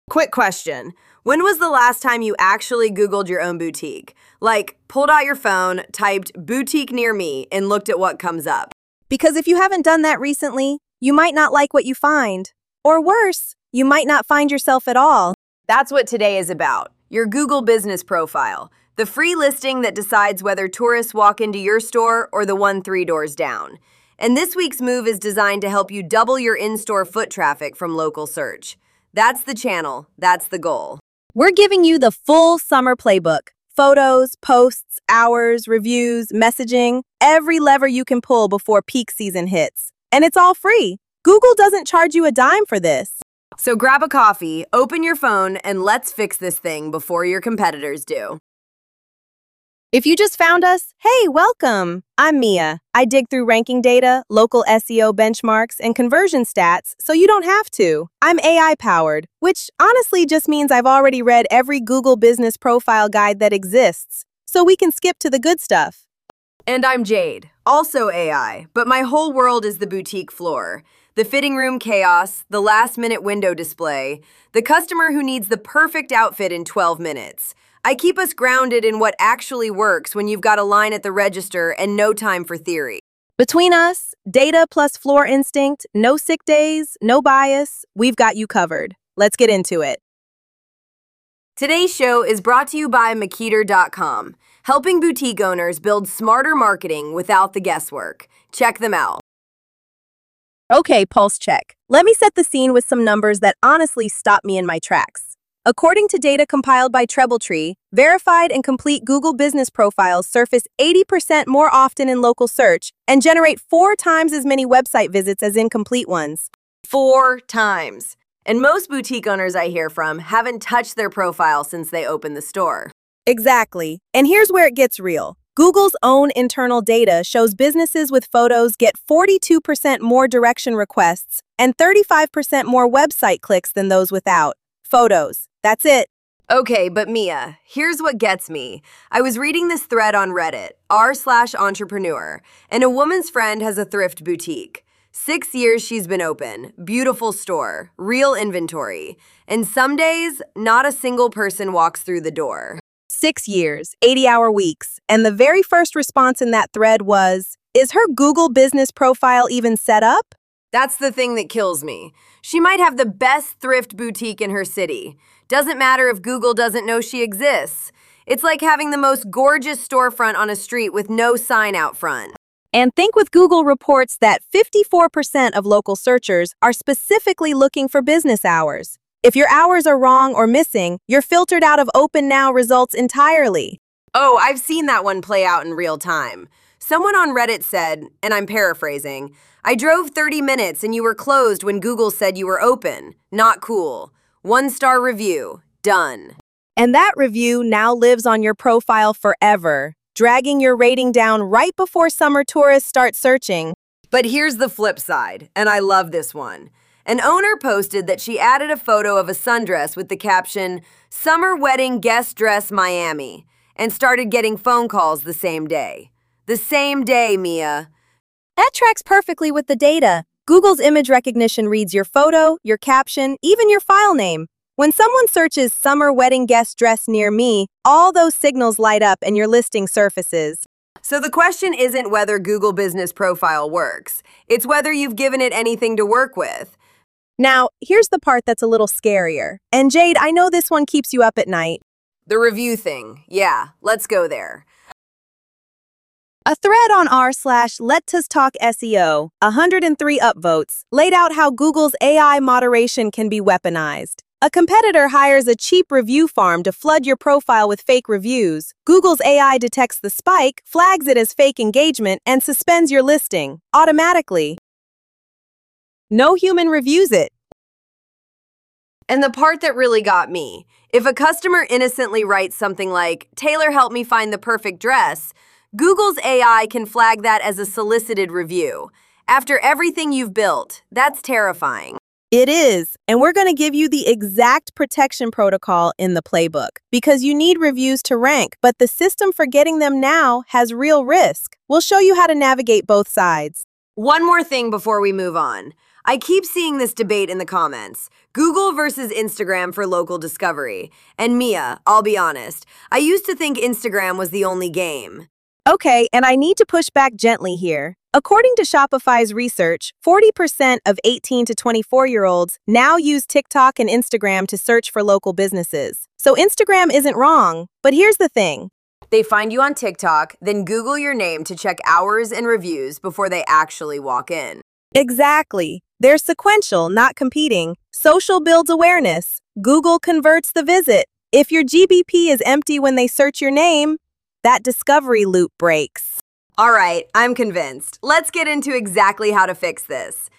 Quick question. When was the last time you actually Googled your own boutique? Like, pulled out your phone, typed boutique near me, and looked at what comes up. Because if you haven't done that recently, you might not like what you find. Or worse, you might not find yourself at all. That's what today is about. Your Google Business Profile, the free listing that decides whether tourists walk into your store or the one 3 doors down. And this week's move is designed to help you double your in-store foot traffic from local search. That's the channel. That's the goal. We're giving you the full summer playbook. Photos, posts, hours, reviews, messaging, every lever you can pull before peak season hits. And it's all free. Google doesn't charge you a dime for this. So grab a coffee, open your phone, and let's fix this thing before your competitors do. If you just found us, hey, welcome! I'm Mia. I dig through ranking data, local SEO benchmarks, and conversion stats so you don't have to. I'm AI-powered, which honestly just means I've already read every Google Business Profile guide that exists, so we can skip to the good stuff. And I'm Jade, also AI, but my whole world is the boutique floor. The fitting room chaos, the last-minute window display, the customer who needs the perfect outfit in 12 minutes. I keep us grounded in what actually works when you've got a line at the register and no time for theory. Between us, data plus floor instinct, no sick days, no bias, we've got you covered. Let's get into it. Today's show is brought to you by Makiter.com, helping boutique owners build smarter marketing without the guesswork. Check them out. Okay, pulse check. Let me set the scene with some numbers that honestly stop me in my tracks. According to data compiled by TrebbleTree, verified and complete Google Business Profiles surface 80% more often in local search and generate 4 times as many website visits as incomplete ones. 4 times. And most boutique owners I hear from haven't touched their profile since they opened the store. Exactly. And here's where it gets real. Google's own internal data shows businesses with photos get 42% more direction requests and 35% more website clicks than those without. Photos. That's it. Okay, but Mia, here's what gets me. I was reading this thread on Reddit, r/entrepreneur, and a woman's friend has a thrift boutique. 6 years she's been open, beautiful store, real inventory, and some days, not a single person walks through the door. 6 years, 80-hour weeks, and the very first response in that thread was, is her Google Business Profile even set up? That's the thing that kills me. She might have the best thrift boutique in her city. Doesn't matter if Google doesn't know she exists. It's like having the most gorgeous storefront on a street with no sign out front. And think with Google reports that 54% of local searchers are specifically looking for business hours. If your hours are wrong or missing, you're filtered out of Open Now results entirely. Oh, I've seen that one play out in real time. Someone on Reddit said, and I'm paraphrasing, I drove 30 minutes and you were closed when Google said you were open. Not cool. 1-star review. Done. And that review now lives on your profile forever, dragging your rating down right before summer tourists start searching. But here's the flip side, and I love this one. An owner posted that she added a photo of a sundress with the caption, Summer Wedding Guest Dress Miami, and started getting phone calls the same day. The same day, Mia. That tracks perfectly with the data. Google's image recognition reads your photo, your caption, even your file name. When someone searches summer wedding guest dress near me, all those signals light up and your listing surfaces. So the question isn't whether Google Business Profile works. It's whether you've given it anything to work with. Now, here's the part that's a little scarier. And Jade, I know this one keeps you up at night. The review thing. Yeah, let's go there. A thread on r/LetUsTalk SEO, 103 upvotes, laid out how Google's AI moderation can be weaponized. A competitor hires a cheap review farm to flood your profile with fake reviews. Google's AI detects the spike, flags it as fake engagement, and suspends your listing automatically. No human reviews it. And the part that really got me, if a customer innocently writes something like, Taylor helped me find the perfect dress, Google's AI can flag that as a solicited review. After everything you've built, that's terrifying. It is, and we're going to give you the exact protection protocol in the playbook because you need reviews to rank, but the system for getting them now has real risk. We'll show you how to navigate both sides. One more thing before we move on. I keep seeing this debate in the comments. Google versus Instagram for local discovery. And Mia, I'll be honest, I used to think Instagram was the only game. Okay, and I need to push back gently here. According to Shopify's research, 40% of 18 to 24-year-olds now use TikTok and Instagram to search for local businesses. So Instagram isn't wrong, but here's the thing. They find you on TikTok, then Google your name to check hours and reviews before they actually walk in. Exactly. They're sequential, not competing. Social builds awareness. Google converts the visit. If your GBP is empty when they search your name, that discovery loop breaks. All right, I'm convinced. Let's get into exactly how to fix this.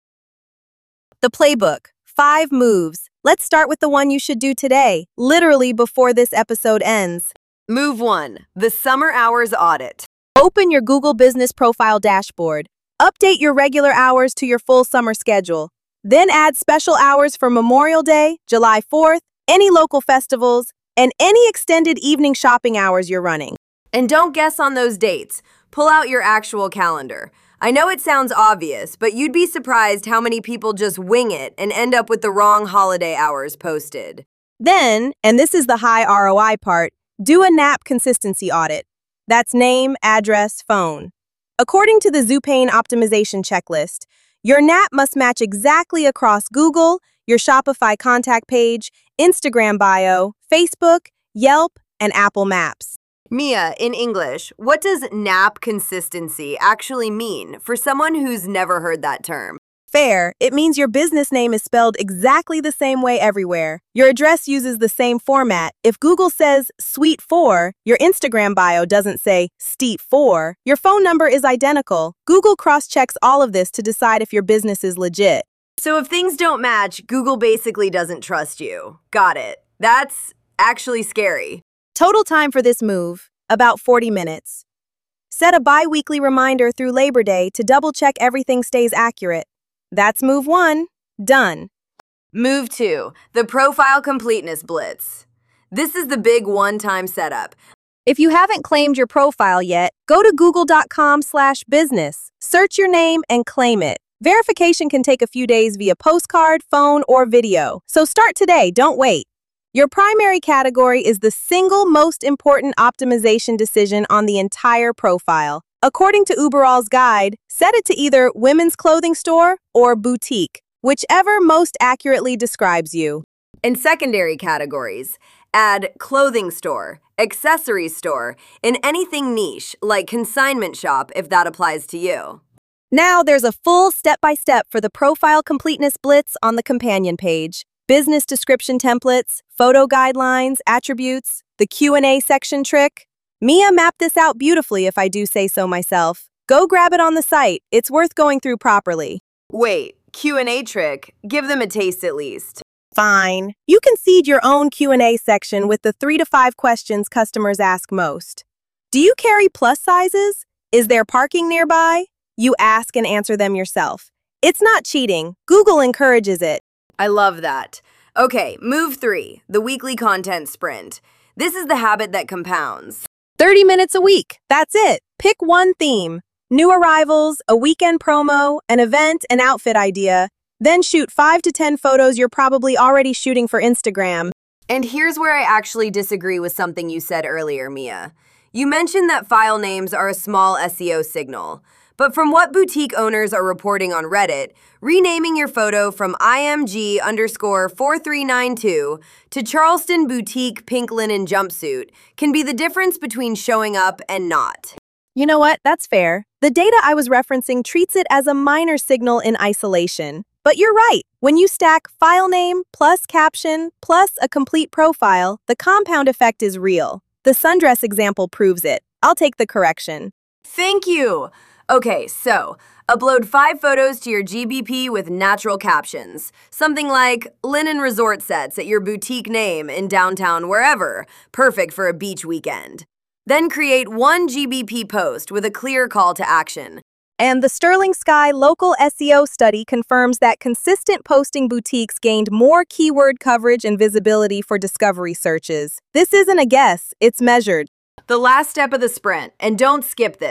The playbook. 5 moves. Let's start with the one you should do today, literally before this episode ends. Move 1, the summer hours audit. Open your Google Business Profile dashboard. Update your regular hours to your full summer schedule. Then add special hours for Memorial Day, July 4th, any local festivals, and any extended evening shopping hours you're running. And don't guess on those dates. Pull out your actual calendar. I know it sounds obvious, but you'd be surprised how many people just wing it and end up with the wrong holiday hours posted. Then, and this is the high ROI part, do a NAP consistency audit. That's name, address, phone. According to the Zupane optimization checklist, your NAP must match exactly across Google, your Shopify contact page, Instagram bio, Facebook, Yelp, and Apple Maps. Mia, in English, what does NAP consistency actually mean for someone who's never heard that term? Fair. It means your business name is spelled exactly the same way everywhere. Your address uses the same format. If Google says Suite 4, your Instagram bio doesn't say Steep 4. Your phone number is identical. Google cross-checks all of this to decide if your business is legit. So if things don't match, Google basically doesn't trust you. Got it. That's actually scary. Total time for this move, about 40 minutes. Set a bi-weekly reminder through Labor Day to double-check everything stays accurate. That's move 1. Done. Move 2, the profile completeness blitz. This is the big one-time setup. If you haven't claimed your profile yet, go to google.com/business, search your name, and claim it. Verification can take a few days via postcard, phone, or video. So start today, don't wait. Your primary category is the single most important optimization decision on the entire profile. According to Uberall's guide, set it to either women's clothing store or boutique, whichever most accurately describes you. In secondary categories, add clothing store, accessory store, and anything niche like consignment shop if that applies to you. Now there's a full step-by-step for the profile completeness blitz on the companion page. Business description templates, photo guidelines, attributes, the Q&A section trick. Mia mapped this out beautifully if I do say so myself. Go grab it on the site. It's worth going through properly. Wait, Q&A trick? Give them a taste at least. Fine. You can seed your own Q&A section with the 3 to 5 questions customers ask most. Do you carry plus sizes? Is there parking nearby? You ask and answer them yourself. It's not cheating. Google encourages it. I love that. Okay, move 3, the weekly content sprint. This is the habit that compounds. 30 minutes a week. That's it. Pick one theme. New arrivals, a weekend promo, an event, an outfit idea. Then shoot 5 to 10 photos you're probably already shooting for Instagram. And here's where I actually disagree with something you said earlier, Mia. You mentioned that file names are a small SEO signal. But from what boutique owners are reporting on Reddit, renaming your photo from IMG_4392 to Charleston Boutique Pink Linen Jumpsuit can be the difference between showing up and not. You know what? That's fair. The data I was referencing treats it as a minor signal in isolation. But you're right. When you stack file name plus caption plus a complete profile, the compound effect is real. The sundress example proves it. I'll take the correction. Thank you. Okay, so upload 5 photos to your GBP with natural captions. Something like linen resort sets at your boutique name in downtown wherever, perfect for a beach weekend. Then create 1 GBP post with a clear call to action. And the Sterling Sky local SEO study confirms that consistent posting boutiques gained more keyword coverage and visibility for discovery searches. This isn't a guess, it's measured. The last step of the sprint, and don't skip this,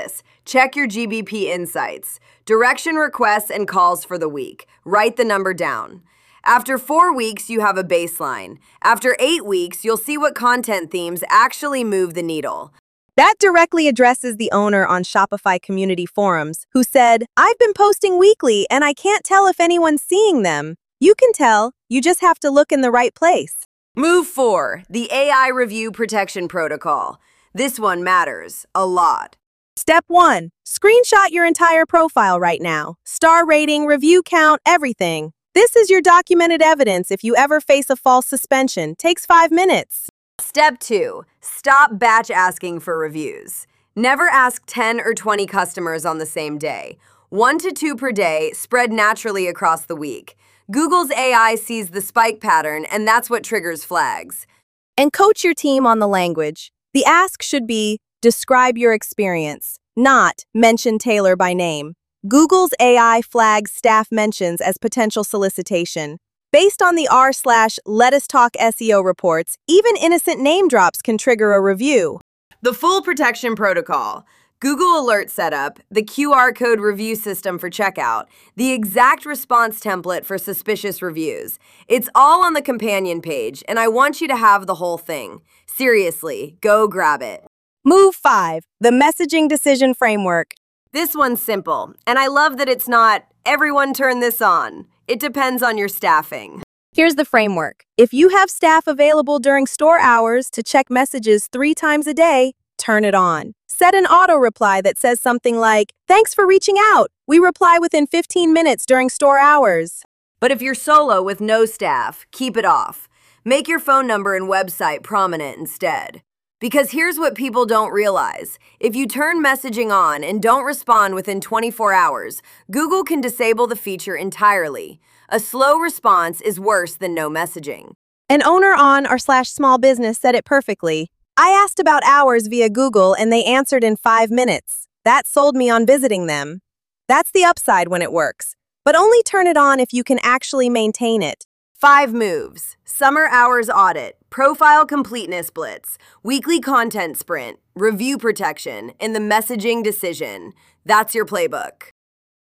Check your GBP insights, direction requests and calls for the week. Write the number down. After 4 weeks, you have a baseline. After 8 weeks, you'll see what content themes actually move the needle. That directly addresses the owner on Shopify community forums, who said, "I've been posting weekly and I can't tell if anyone's seeing them." You can tell, you just have to look in the right place. Move 4, the AI Review Protection Protocol. This one matters a lot. Step 1. Screenshot your entire profile right now. Star rating, review count, everything. This is your documented evidence if you ever face a false suspension. Takes 5 minutes. Step 2. Stop batch asking for reviews. Never ask 10 or 20 customers on the same day. 1 to 2 per day, spread naturally across the week. Google's AI sees the spike pattern, and that's what triggers flags. And coach your team on the language. The ask should be, describe your experience, not mention Taylor by name. Google's AI flags staff mentions as potential solicitation. Based on the r/Let Us Talk SEO reports, even innocent name drops can trigger a review. The full protection protocol. Google Alert Setup, the QR code review system for checkout, the exact response template for suspicious reviews. It's all on the companion page, and I want you to have the whole thing. Seriously, go grab it. Move 5, the messaging decision framework. This one's simple, and I love that it's not, everyone turn this on. It depends on your staffing. Here's the framework. If you have staff available during store hours to check messages 3 times a day, turn it on. Set an auto reply that says something like, "Thanks for reaching out. We reply within 15 minutes during store hours." But if you're solo with no staff, keep it off. Make your phone number and website prominent instead. Because here's what people don't realize. If you turn messaging on and don't respond within 24 hours, Google can disable the feature entirely. A slow response is worse than no messaging. An owner on r/small business said it perfectly. "I asked about hours via Google and they answered in 5 minutes. That sold me on visiting them." That's the upside when it works. But only turn it on if you can actually maintain it. 5 moves. Summer hours audit, profile completeness blitz, weekly content sprint, review protection, and the messaging decision. That's your playbook.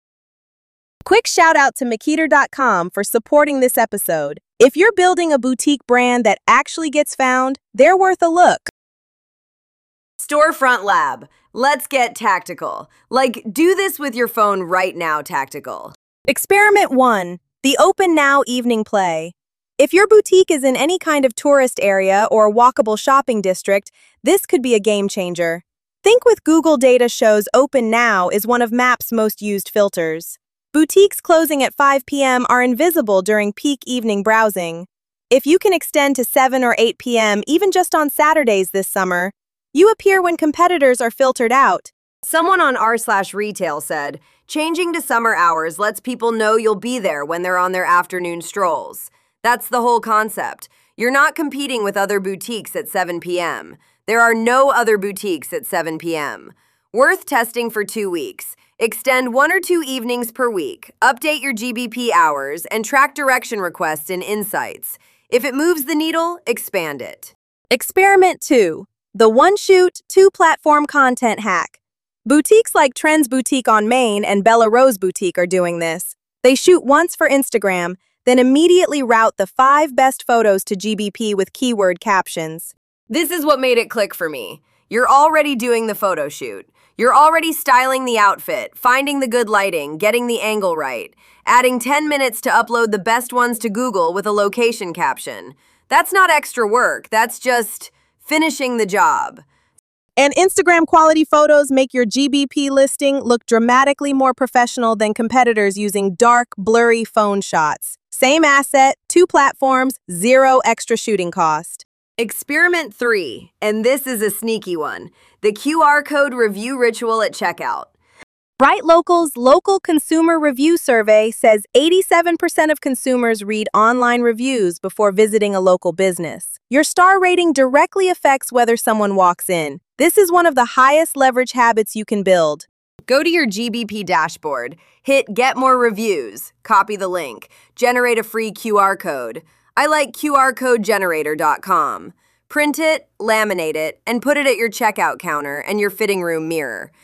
Quick shout out to Makita.com for supporting this episode. If you're building a boutique brand that actually gets found, they're worth a look. Storefront Lab. Let's get tactical. Like, do this with your phone right now tactical. Experiment 1. The Open Now Evening Play. If your boutique is in any kind of tourist area or walkable shopping district, this could be a game changer. Think with Google data shows Open Now is one of Maps' most used filters. Boutiques closing at 5 p.m. are invisible during peak evening browsing. If you can extend to 7 or 8 p.m. even just on Saturdays this summer, you appear when competitors are filtered out. Someone on r/retail said, changing to summer hours lets people know you'll be there when they're on their afternoon strolls. That's the whole concept. You're not competing with other boutiques at 7 p.m. There are no other boutiques at 7 p.m. Worth testing for 2 weeks. Extend 1 or 2 evenings per week. Update your GBP hours and track direction requests in Insights. If it moves the needle, expand it. Experiment 2. The one-shoot, two-platform content hack. Boutiques like Trends Boutique on Main and Bella Rose Boutique are doing this. They shoot once for Instagram, then immediately route the 5 best photos to GBP with keyword captions. This is what made it click for me. You're already doing the photo shoot. You're already styling the outfit, finding the good lighting, getting the angle right, adding 10 minutes to upload the best ones to Google with a location caption. That's not extra work, that's just finishing the job. And Instagram quality photos make your GBP listing look dramatically more professional than competitors using dark, blurry phone shots. Same asset, 2 platforms, 0 extra shooting cost. Experiment 3, and this is a sneaky one, the QR code review ritual at checkout. Bright Local's Local Consumer Review Survey says 87% of consumers read online reviews before visiting a local business. Your star rating directly affects whether someone walks in. This is one of the highest leverage habits you can build. Go to your GBP dashboard, hit Get More Reviews, copy the link, generate a free QR code. I like QRCodeGenerator.com. Print it, laminate it, and put it at your checkout counter and your fitting room mirror.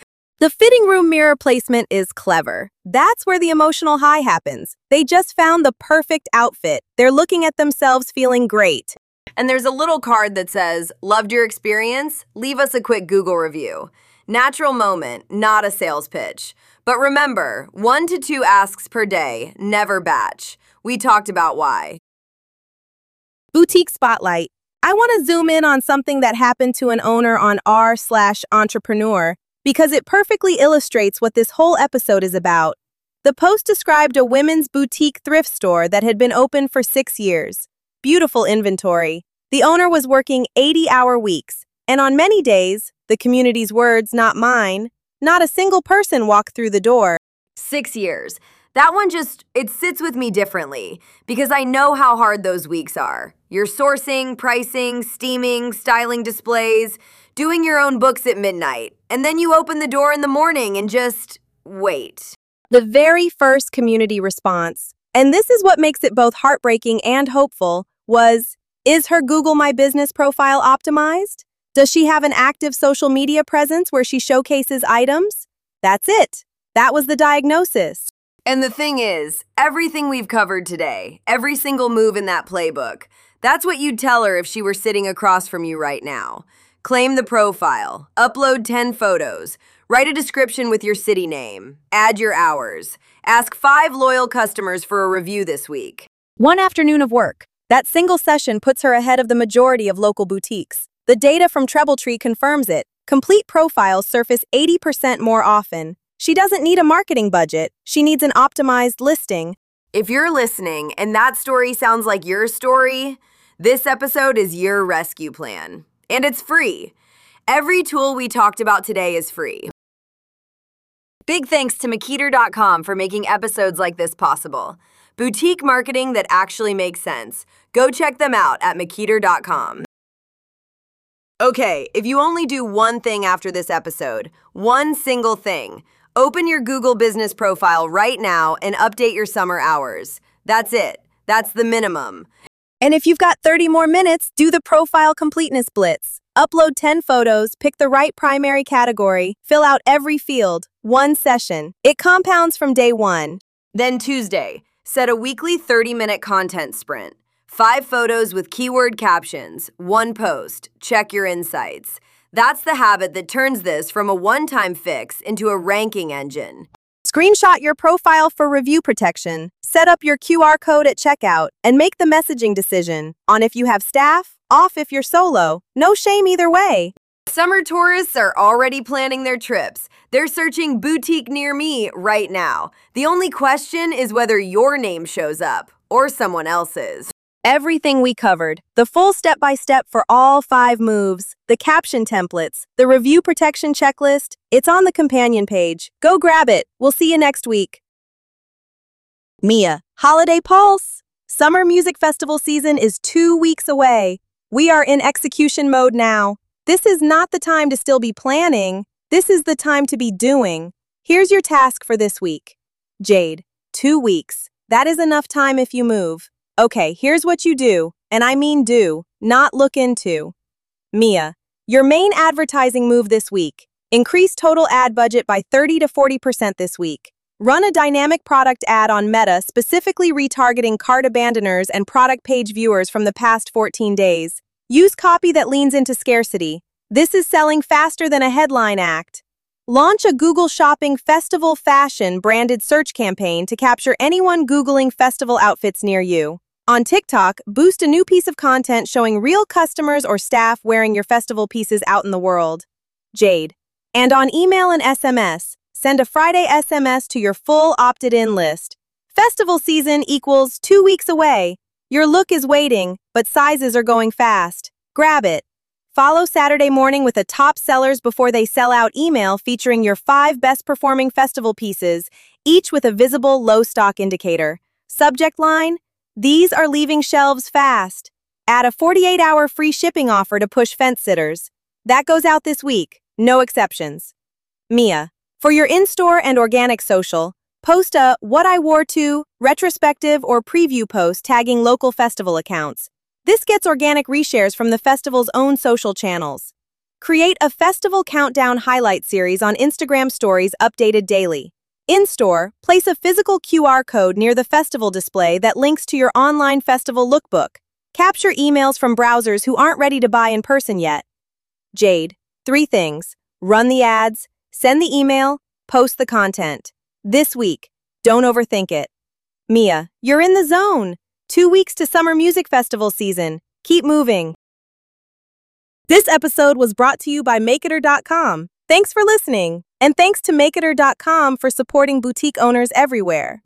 The fitting room mirror placement is clever. That's where the emotional high happens. They just found the perfect outfit. They're looking at themselves feeling great. And there's a little card that says, "Loved your experience? Leave us a quick Google review." Natural moment, not a sales pitch. But remember, 1 to 2 asks per day, never batch. We talked about why. Boutique Spotlight. I want to zoom in on something that happened to an owner on r/entrepreneur because it perfectly illustrates what this whole episode is about. The post described a women's boutique thrift store that had been open for 6 years. Beautiful inventory. The owner was working 80-hour weeks, and on many days, the community's words, not mine, not a single person walked through the door. 6 years. That one it sits with me differently because I know how hard those weeks are. You're sourcing, pricing, steaming, styling displays, doing your own books at midnight, and then you open the door in the morning and just wait. The very first community response, and this is what makes it both heartbreaking and hopeful, was, is her Google My Business profile optimized? Does she have an active social media presence where she showcases items? That's it. That was the diagnosis. And the thing is, everything we've covered today, every single move in that playbook, that's what you'd tell her if she were sitting across from you right now. Claim the profile, upload 10 photos, write a description with your city name, add your hours, ask 5 loyal customers for a review this week. One afternoon of work. That single session puts her ahead of the majority of local boutiques. The data from TrebbleTree confirms it. Complete profiles surface 80% more often. She doesn't need a marketing budget. She needs an optimized listing. If you're listening and that story sounds like your story, this episode is your rescue plan. And it's free. Every tool we talked about today is free. Big thanks to Makiter.com for making episodes like this possible. Boutique marketing that actually makes sense. Go check them out at Makiter.com. Okay, if you only do one thing after this episode, one single thing, open your Google business profile right now and update your summer hours. That's it. That's the minimum. And if you've got 30 more minutes, do the profile completeness blitz. Upload 10 photos, pick the right primary category, fill out every field, one session. It compounds from day one. Then Tuesday, set a weekly 30-minute content sprint. 5 photos with keyword captions, 1 post, check your insights. That's the habit that turns this from a one-time fix into a ranking engine. Screenshot your profile for review protection. Set up your QR code at checkout and make the messaging decision. On if you have staff, off if you're solo. No shame either way. Summer tourists are already planning their trips. They're searching boutique near me right now. The only question is whether your name shows up or someone else's. Everything we covered, the full step-by-step for all 5 moves, the caption templates, the review protection checklist, it's on the companion page. Go grab it. We'll see you next week. Mia, Holiday Pulse. Summer Music Festival season is 2 weeks away. We are in execution mode now. This is not the time to still be planning. This is the time to be doing. Here's your task for this week. Jade, 2 weeks. That is enough time if you move. Okay, here's what you do, and I mean do, not look into. Mia, your main advertising move this week. Increase total ad budget by 30 to 40% this week. Run a dynamic product ad on Meta specifically retargeting cart abandoners and product page viewers from the past 14 days. Use copy that leans into scarcity. This is selling faster than a headline act. Launch a Google Shopping Festival Fashion branded search campaign to capture anyone Googling festival outfits near you. On TikTok, boost a new piece of content showing real customers or staff wearing your festival pieces out in the world. Jade. And on email and SMS, send a Friday SMS to your full opted-in list. Festival season equals 2 weeks away. Your look is waiting, but sizes are going fast. Grab it. Follow Saturday Morning with the top sellers before they sell out email featuring your 5 best-performing festival pieces, each with a visible low stock indicator. Subject line: these are leaving shelves fast. Add a 48-hour free shipping offer to push fence sitters. That goes out this week, no exceptions. Mia, for your in-store and organic social, post a What I Wore To, retrospective or preview post tagging local festival accounts. This gets organic reshares from the festival's own social channels. Create a festival countdown highlight series on Instagram stories updated daily. In-store, place a physical QR code near the festival display that links to your online festival lookbook. Capture emails from browsers who aren't ready to buy in person yet. Jade, 3 things. Run the ads, send the email, post the content. This week, don't overthink it. Mia, you're in the zone. 2 weeks to summer music festival season. Keep moving. This episode was brought to you by Makeiter.com. Thanks for listening, and thanks to Makeiter.com for supporting boutique owners everywhere.